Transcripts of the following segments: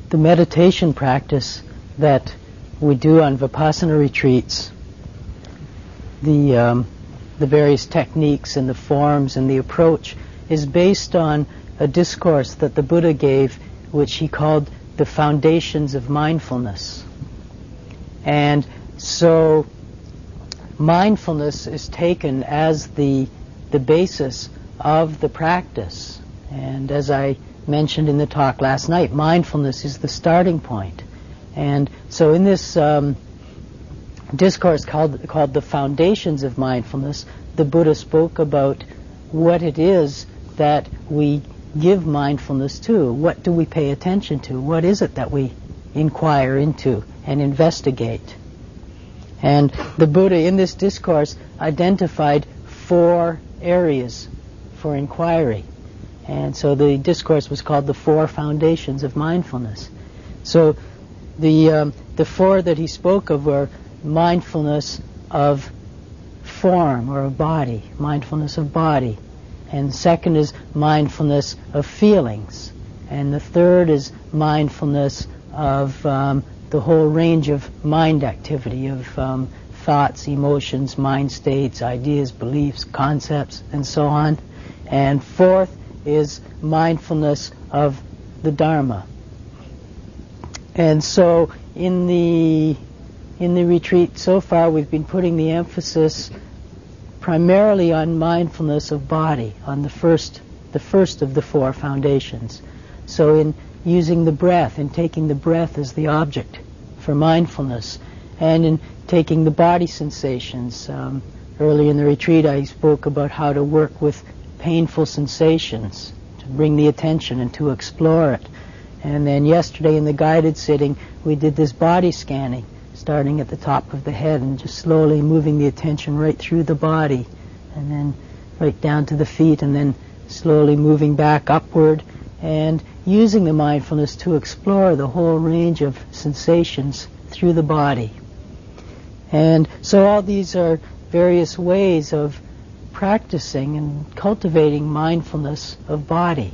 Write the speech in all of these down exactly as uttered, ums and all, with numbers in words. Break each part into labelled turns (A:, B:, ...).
A: the meditation practice that we do on Vipassana retreats, the um, the various techniques and the forms and the approach is based on a discourse that the Buddha gave, which he called the foundations of mindfulness. And so mindfulness is taken as the the basis of the practice. And as I mentioned in the talk last night, mindfulness is the starting point. And so in this um, discourse called, called The Foundations of Mindfulness, the Buddha spoke about what it is that we give mindfulness to. What do we pay attention to? What is it that we inquire into and investigate? And the Buddha in this discourse identified four areas for inquiry. And so the discourse was called The Four Foundations of Mindfulness. So the um, the four that he spoke of were mindfulness of form or of body, mindfulness of body. And second is mindfulness of feelings. And the third is mindfulness of um, the whole range of mind activity, of um, thoughts, emotions, mind states, ideas, beliefs, concepts, and so on. And fourth is mindfulness of the Dharma. And so in the in the retreat so far, we've been putting the emphasis primarily on mindfulness of body, on the first the first of the four foundations. So in using the breath, in taking the breath as the object for mindfulness, and in taking the body sensations. Um, early in the retreat, I spoke about how to work with painful sensations, to bring the attention and to explore it. And then yesterday in the guided sitting, we did this body scanning, starting at the top of the head and just slowly moving the attention right through the body, and then right down to the feet, and then slowly moving back upward, and using the mindfulness to explore the whole range of sensations through the body. And so all these are various ways of practicing and cultivating mindfulness of body.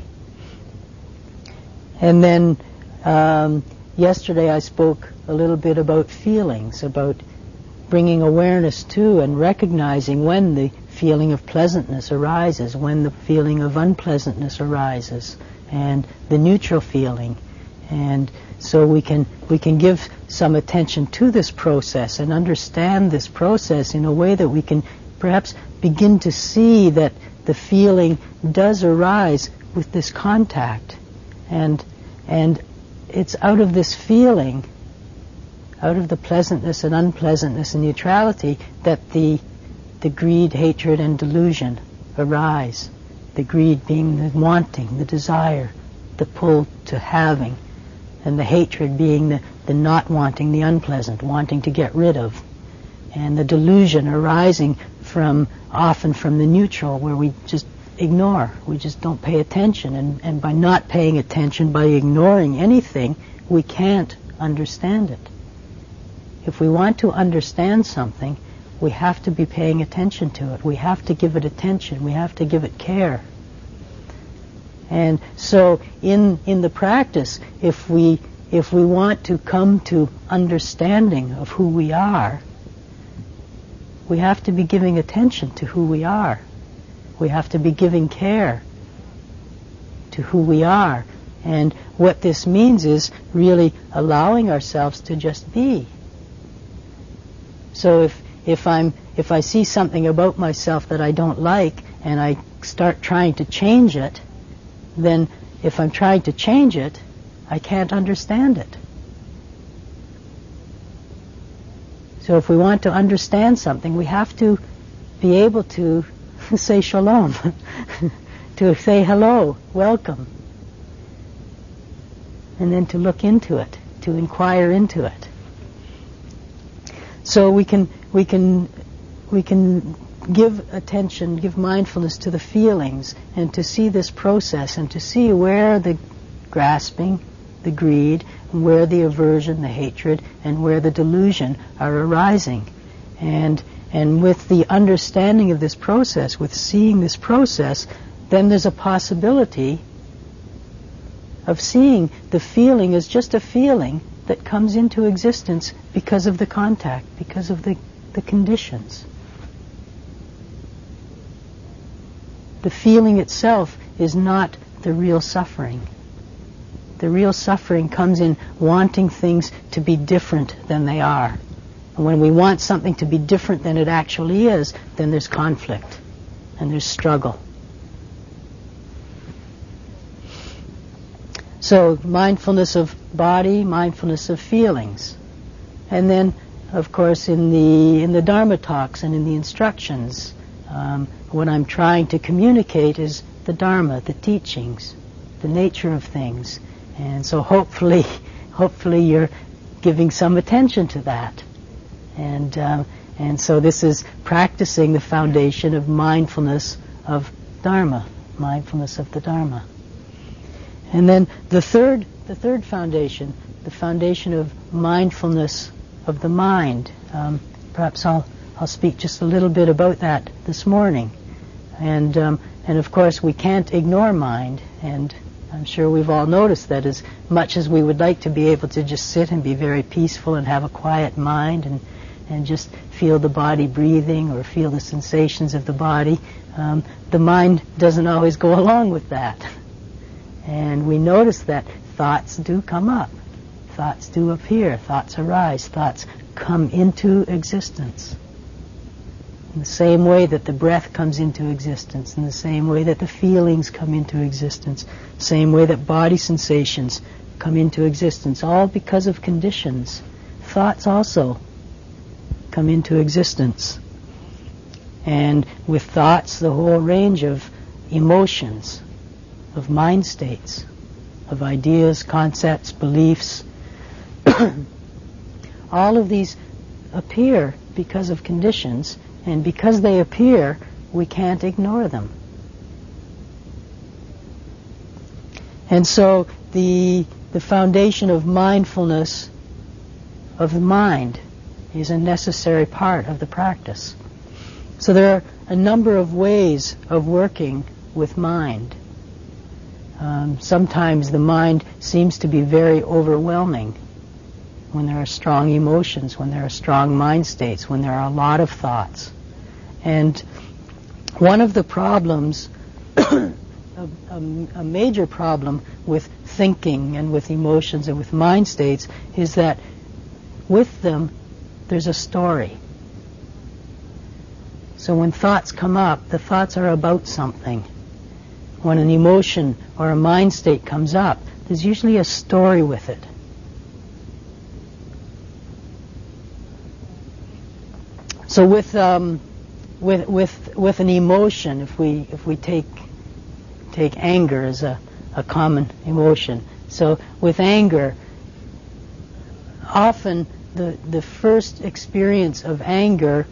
A: And then um, yesterday I spoke a little bit about feelings, about bringing awareness to and recognizing when the feeling of pleasantness arises, when the feeling of unpleasantness arises, and the neutral feeling. And so we can we can give some attention to this process and understand this process in a way that we can perhaps begin to see that the feeling does arise with this contact, and and it's out of this feeling, out of the pleasantness and unpleasantness and neutrality, that the the greed, hatred, and delusion arise. The greed being the wanting, the desire, the pull to having, and the hatred being the, the not wanting, the unpleasant, wanting to get rid of, and the delusion arising from often from the neutral, where we just ignore, we just don't pay attention, and, and by not paying attention, by ignoring anything, we can't understand it. If we want to understand something, we have to be paying attention to it. We have to give it attention. We have to give it care. And so in in the practice, if we if we want to come to understanding of who we are, we have to be giving attention to who we are. We have to be giving care to who we are. And what this means is really allowing ourselves to just be. So if if I'm if I see something about myself that I don't like and I start trying to change it, then if I'm trying to change it, I can't understand it. So if we want to understand something, we have to be able to say shalom, to say hello, welcome, and then to look into it, to inquire into it. So we can we can we can give attention, give mindfulness to the feelings, and to see this process, and to see where the grasping, the greed, and where the aversion, the hatred, and where the delusion are arising. And and with the understanding of this process, with seeing this process, then there's a possibility of seeing the feeling as just a feeling that comes into existence because of the contact, because of the, the conditions. The feeling itself is not the real suffering. The real suffering comes in wanting things to be different than they are. And when we want something to be different than it actually is, then there's conflict and there's struggle. So mindfulness of body, mindfulness of feelings. And then, of course, in the in the Dharma talks and in the instructions, um, what I'm trying to communicate is the Dharma, the teachings, the nature of things. And so hopefully, hopefully you're giving some attention to that. And um, and so this is practicing the foundation of mindfulness of Dharma, mindfulness of the Dharma. And then the third, the third foundation, the foundation of mindfulness of the mind. Um, perhaps I'll I'll speak just a little bit about that this morning. And um, and of course we can't ignore mind, and I'm sure we've all noticed that as much as we would like to be able to just sit and be very peaceful and have a quiet mind and and just feel the body breathing or feel the sensations of the body, um, the mind doesn't always go along with that. And we notice that thoughts do come up, thoughts do appear, thoughts arise, thoughts come into existence. In the same way that the breath comes into existence, in the same way that the feelings come into existence, same way that body sensations come into existence, all because of conditions. Thoughts also come into existence. And with thoughts, the whole range of emotions, of mind states, of ideas, concepts, beliefs. All of these appear because of conditions, and because they appear, we can't ignore them. And so the the foundation of mindfulness of the mind is a necessary part of the practice. So there are a number of ways of working with mind. Um, sometimes the mind seems to be very overwhelming when there are strong emotions, when there are strong mind states, when there are a lot of thoughts. And one of the problems, a, a, a major problem with thinking and with emotions and with mind states is that with them there's a story. So when thoughts come up, the thoughts are about something. When an emotion or a mind state comes up, there's usually a story with it. So with um, with with with an emotion, if we if we take take anger as a, a common emotion, so with anger, often the the first experience of anger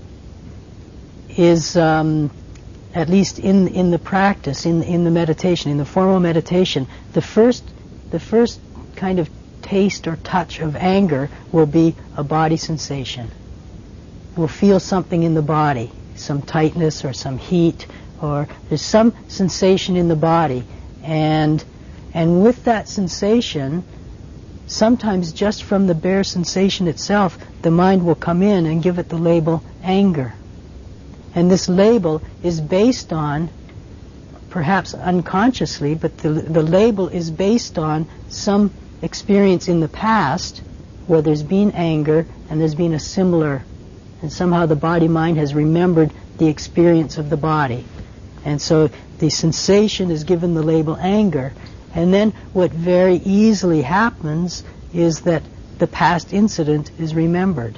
A: is um, at least in in the practice, in in the meditation, in the formal meditation, the first the first kind of taste or touch of anger will be a body sensation. We'll feel something in the body, some tightness or some heat, or there's some sensation in the body, and and with that sensation, sometimes just from the bare sensation itself, the mind will come in and give it the label anger. And this label is based on, perhaps unconsciously, but the, the label is based on some experience in the past where there's been anger and there's been a similar, and somehow the body-mind has remembered the experience of the body. And so the sensation is given the label anger. And then what very easily happens is that the past incident is remembered.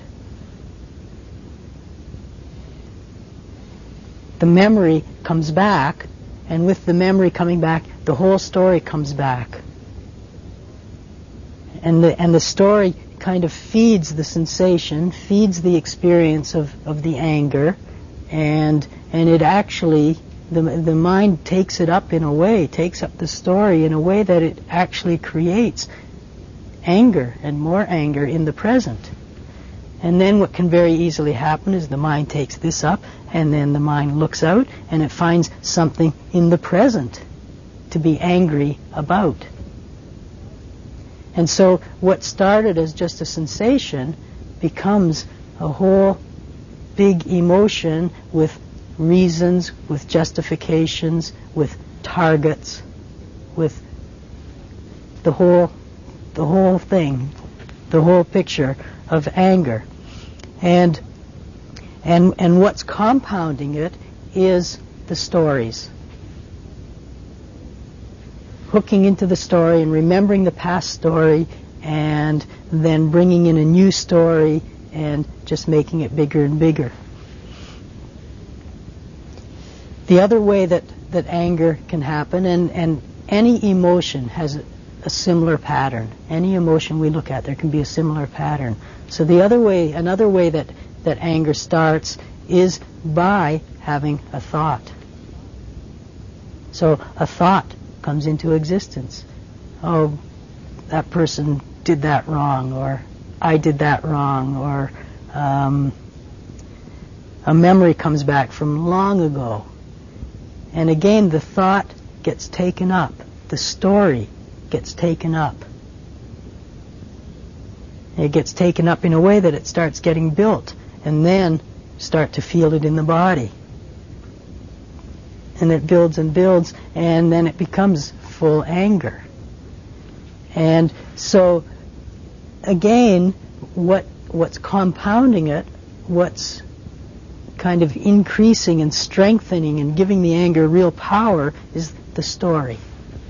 A: The memory comes back, and with the memory coming back, the whole story comes back. And the and the story kind of feeds the sensation, feeds the experience of, of the anger, and and it actually, the the mind takes it up in a way, takes up the story in a way that it actually creates anger and more anger in the present. And then what can very easily happen is the mind takes this up, and then the mind looks out and it finds something in the present to be angry about. And so what started as just a sensation becomes a whole big emotion with reasons, with justifications, with targets, with the whole the whole thing, the whole picture of anger. And and and what's compounding it is the stories. Hooking into the story and remembering the past story and then bringing in a new story and just making it bigger and bigger. The other way that, that anger can happen, and, and any emotion has a, a similar pattern. Any emotion we look at, there can be a similar pattern. So the other way, another way that, that anger starts is by having a thought. So a thought comes into existence. Oh, that person did that wrong, or I did that wrong, or um, a memory comes back from long ago. And again, the thought gets taken up. The story gets taken up. It gets taken up in a way that it starts getting built, and then start to feel it in the body. And it builds and builds, and then it becomes full anger. And so, again, what what's compounding it, what's kind of increasing and strengthening and giving the anger real power is the story.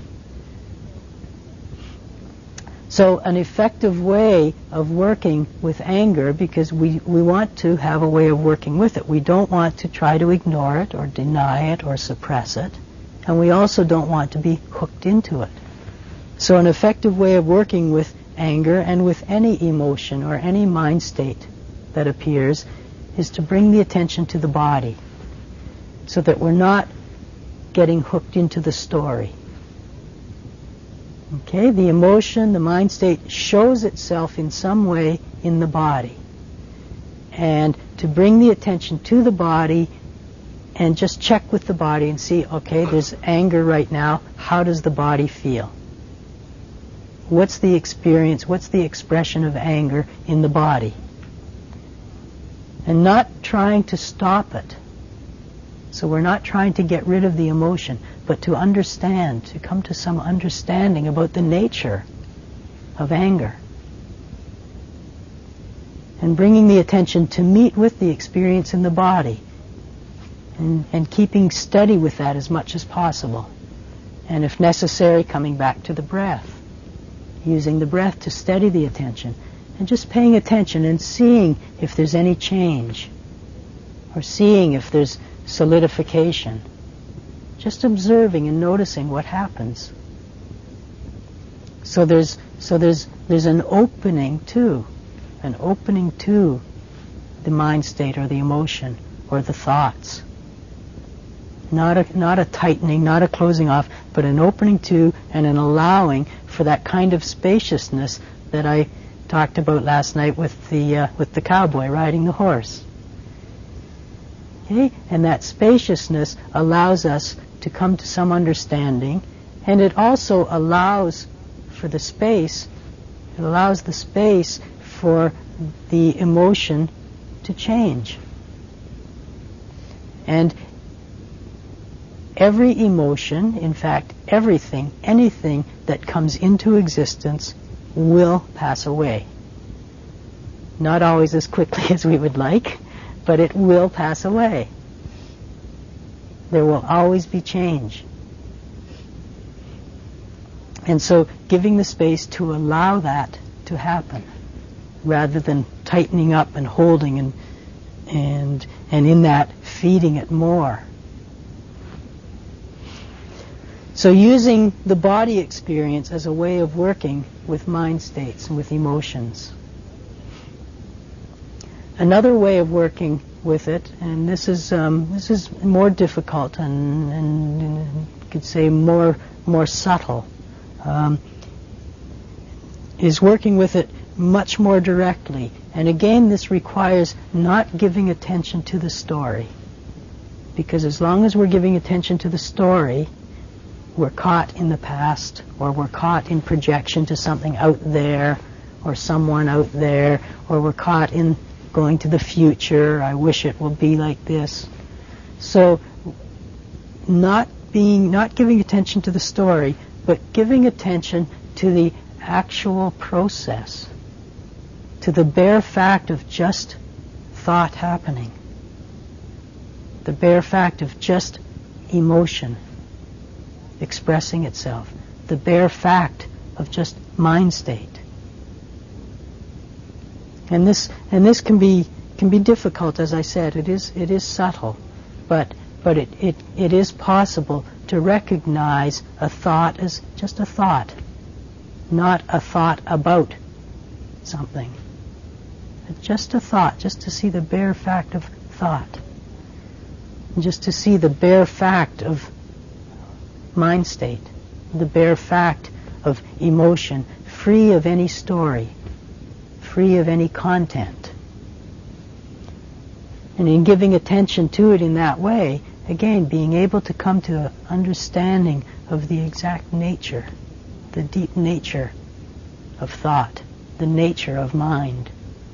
A: So an effective way of working with anger, because we, we want to have a way of working with it. We don't want to try to ignore it or deny it or suppress it. And we also don't want to be hooked into it. So an effective way of working with anger and with any emotion or any mind state that appears is to bring the attention to the body so that we're not getting hooked into the story. Okay, the emotion, the mind state shows itself in some way in the body. And to bring the attention to the body and just check with the body and see, okay, there's anger right now. How does the body feel? What's the experience, what's the expression of anger in the body? And not trying to stop it. So we're not trying to get rid of the emotion, but to understand, to come to some understanding about the nature of anger. And bringing the attention to meet with the experience in the body. And, and keeping steady with that as much as possible. And if necessary, coming back to the breath. Using the breath to steady the attention. And just paying attention and seeing if there's any change. Or seeing if there's solidification. Just observing and noticing what happens. So there's so there's there's an opening to, an opening to the mind state or the emotion or the thoughts. Not a not a tightening, not a closing off, but an opening to and an allowing for that kind of spaciousness that I talked about last night with the uh, with the cowboy riding the horse. Okay? And that spaciousness allows us to come to some understanding, and it also allows for the space, it allows the space for the emotion to change. And every emotion, in fact, everything, anything that comes into existence will pass away. Not always as quickly as we would like, but it will pass away. There will always be change. And so giving the space to allow that to happen, rather than tightening up and holding and and and in that feeding it more. So using the body experience as a way of working with mind states and with emotions. Another way of working with it, and this is um, this is more difficult and, and, and you could say more more subtle, um, is working with it much more directly. And again, this requires not giving attention to the story, because as long as we're giving attention to the story, we're caught in the past, or we're caught in projection to something out there, or someone out there, or we're caught in going to the future. I wish it will be like this. So not being, not giving attention to the story, but giving attention to the actual process, to the bare fact of just thought happening, the bare fact of just emotion expressing itself, the bare fact of just mind state. And this and this can be can be difficult, as I said. It is it is subtle, but but it, it, it is possible to recognize a thought as just a thought, not a thought about something. Just a thought, just to see the bare fact of thought. And just to see the bare fact of mind state, the bare fact of emotion, free of any story, free of any content. And in giving attention to it in that way, again, being able to come to an understanding of the exact nature, the deep nature of thought, the nature of mind.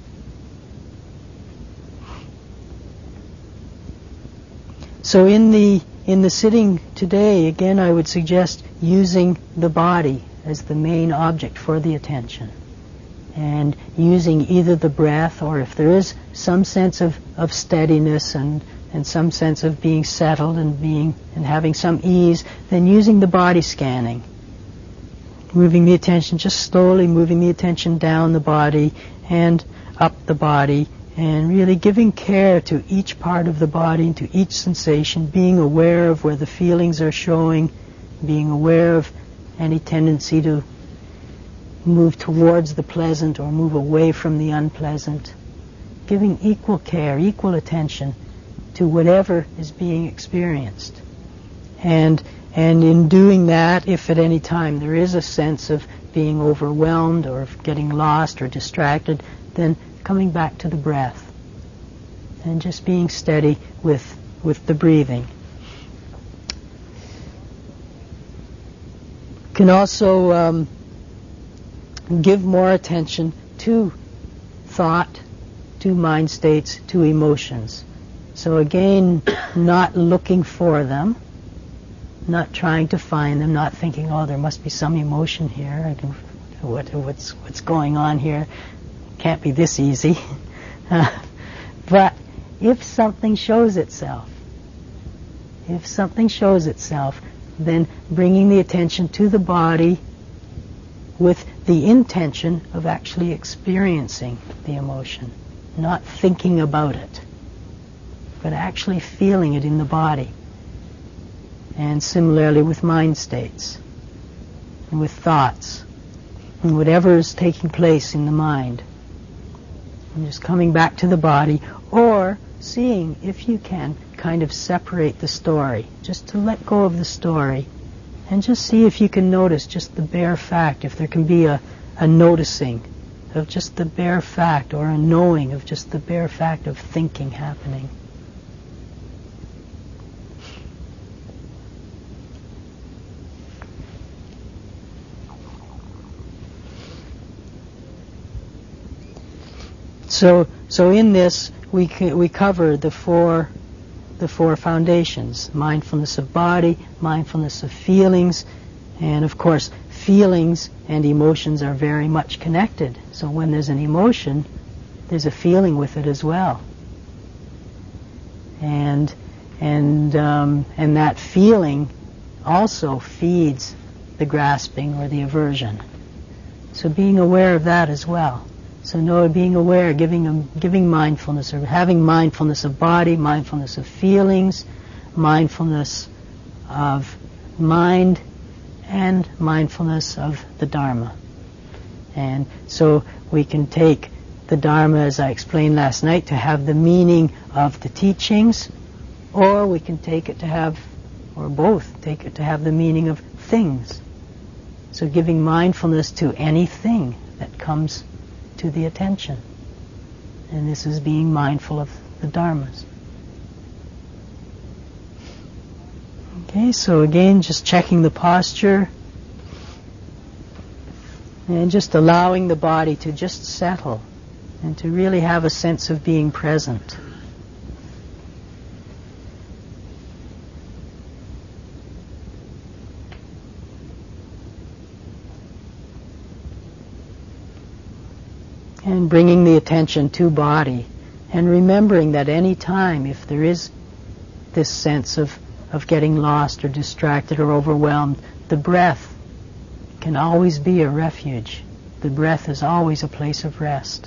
A: So in the in the sitting today, again, I would suggest using the body as the main object for the attention, and using either the breath, or if there is some sense of, of steadiness and, and some sense of being settled and being and having some ease, then using the body scanning, moving the attention, just slowly moving the attention down the body and up the body, and really giving care to each part of the body, to each sensation, being aware of where the feelings are showing, being aware of any tendency to move towards the pleasant or move away from the unpleasant, giving equal care, equal attention to whatever is being experienced. And and in doing that, if at any time there is a sense of being overwhelmed or of getting lost or distracted, then coming back to the breath and just being steady with with the breathing. Can also um, give more attention to thought, to mind states, to emotions. So again, not looking for them, not trying to find them, not thinking, oh, there must be some emotion here. I can, what, what's what's going on here? Can't be this easy. Uh, but if something shows itself, if something shows itself, then bringing the attention to the body with the intention of actually experiencing the emotion, not thinking about it, but actually feeling it in the body. And similarly with mind states, and with thoughts, and whatever is taking place in the mind. And just coming back to the body, or seeing, if you can, kind of separate the story, just to let go of the story, and just see if you can notice just the bare fact, if there can be a, a noticing of just the bare fact, or a knowing of just the bare fact of thinking happening. So, so in this, we c- we cover the four, the four foundations: mindfulness of body, mindfulness of feelings, and of course, feelings and emotions are very much connected. So when there's an emotion, there's a feeling with it as well, and and um, and that feeling also feeds the grasping or the aversion. So being aware of that as well. So no, being aware, giving um, giving mindfulness, or having mindfulness of body, mindfulness of feelings, mindfulness of mind, and mindfulness of the Dharma. And so we can take the Dharma, as I explained last night, to have the meaning of the teachings, or we can take it to have, or both, take it to have the meaning of things. So giving mindfulness to anything that comes to the attention. And this is being mindful of the Dharmas. Okay. Okay, so again, just checking the posture and just allowing the body to just settle and to really have a sense of being present. And bringing the attention to body and remembering that any time if there is this sense of, of getting lost or distracted or overwhelmed, the breath can always be a refuge. The breath is always a place of rest.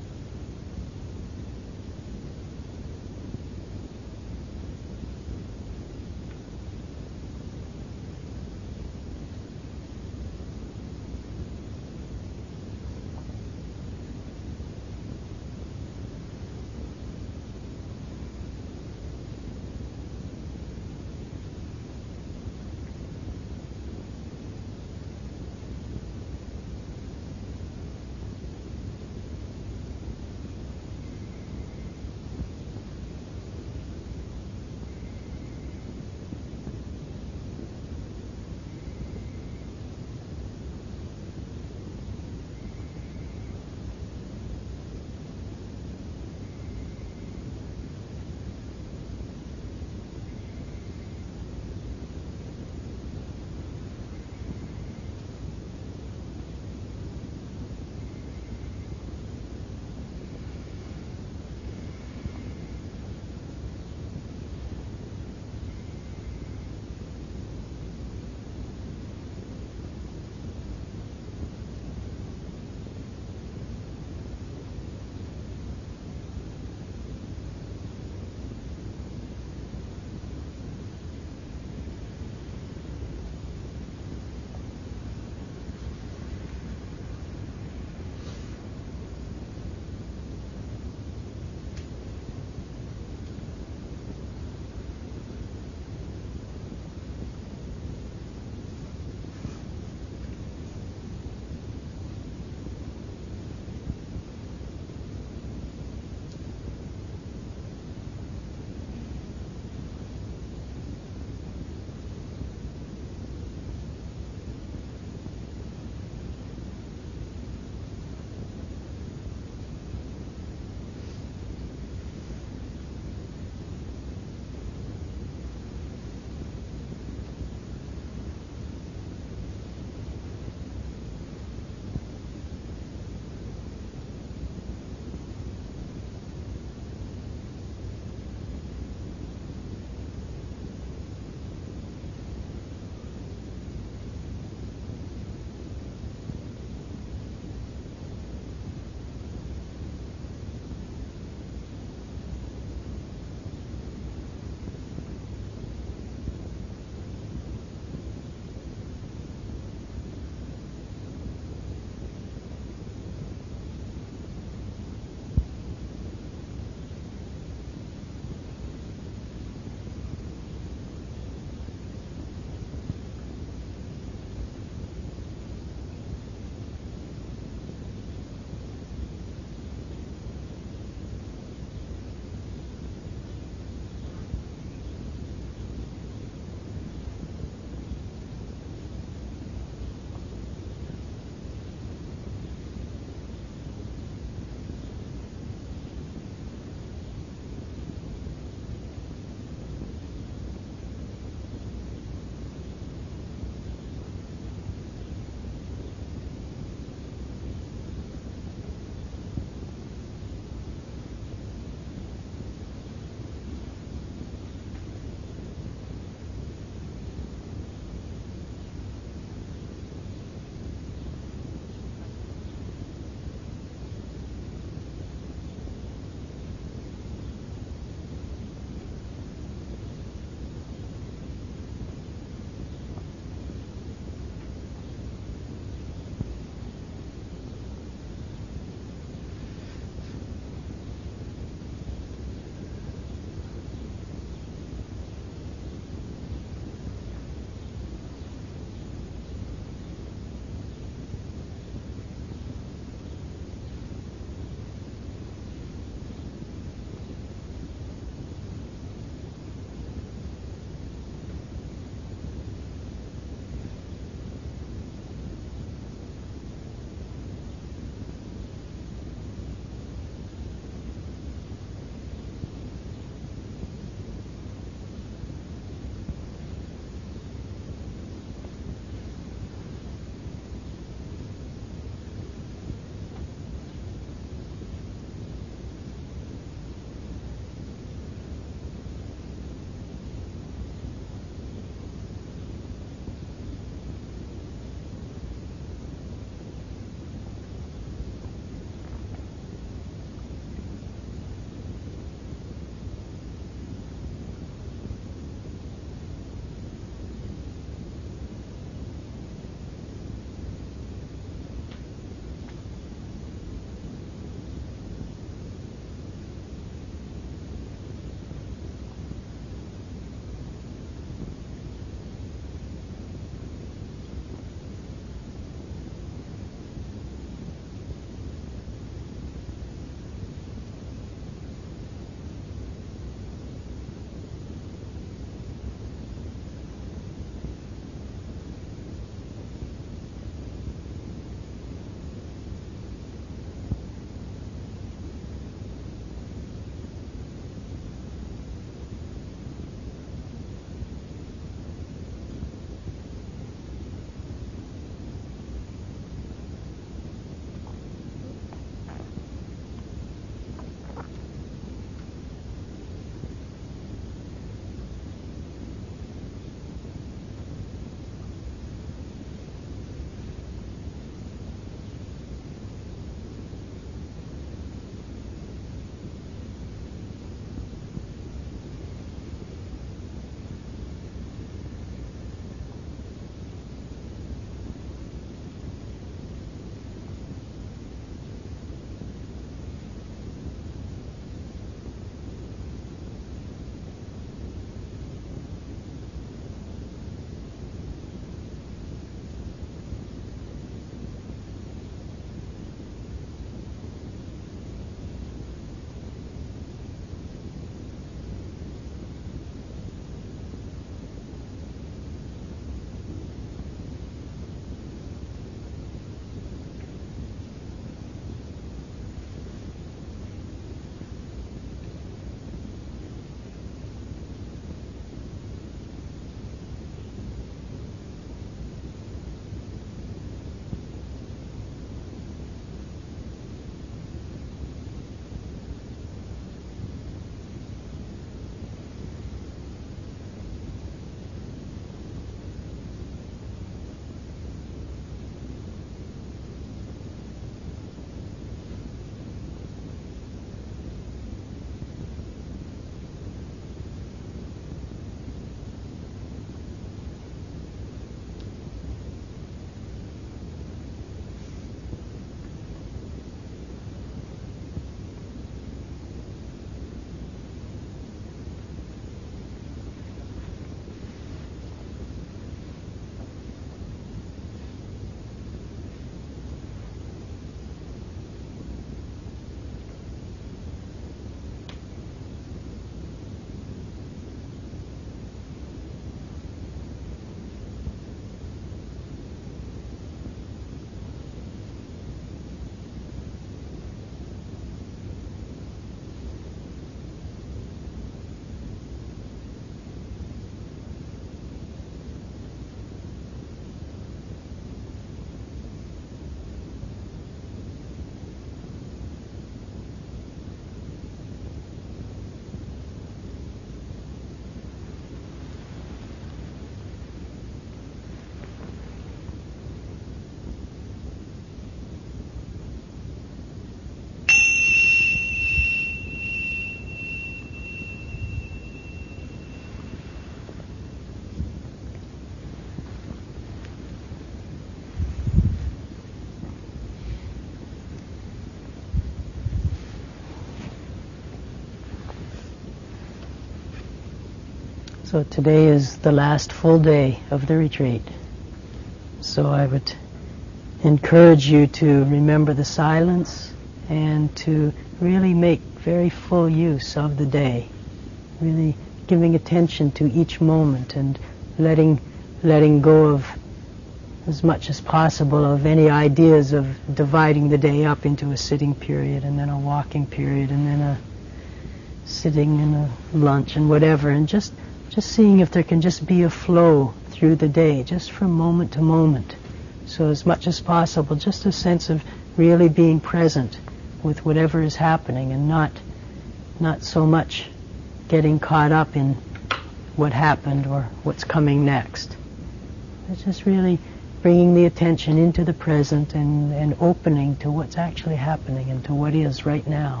A: So today is the last full day of the retreat. So I would encourage you to remember the silence and to really make very full use of the day, really giving attention to each moment and letting letting go of as much as possible of any ideas of dividing the day up into a sitting period and then a walking period and then a sitting and a lunch and whatever, and just just seeing if there can just be a flow through the day, just from moment to moment. So as much as possible, just a sense of really being present with whatever is happening and not not so much getting caught up in what happened or what's coming next. It's just really bringing the attention into the present and, and opening to what's actually happening and to what is right now.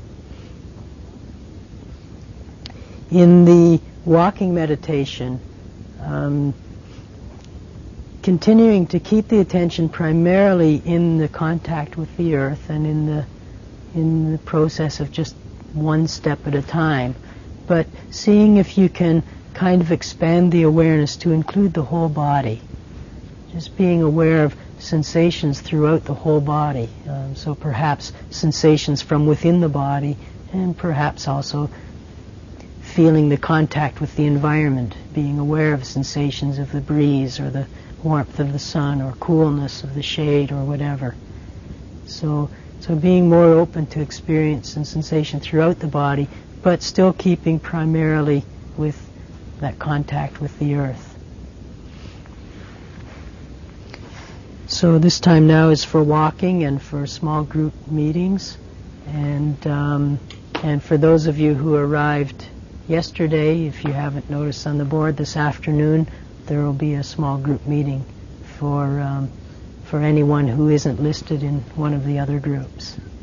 A: In the walking meditation, um, continuing to keep the attention primarily in the contact with the earth and in the in the process of just one step at a time, but seeing if you can kind of expand the awareness to include the whole body. Just being aware of sensations throughout the whole body. Um, so perhaps sensations from within the body, and perhaps also feeling the contact with the environment, being aware of sensations of the breeze or the warmth of the sun or coolness of the shade or whatever. So, so being more open to experience and sensation throughout the body, but still keeping primarily with that contact with the earth. So this time now is for walking and for small group meetings, and um, and for those of you who arrived yesterday, if you haven't noticed on the board, this afternoon there will be a small group meeting for um, for anyone who isn't listed in one of the other groups.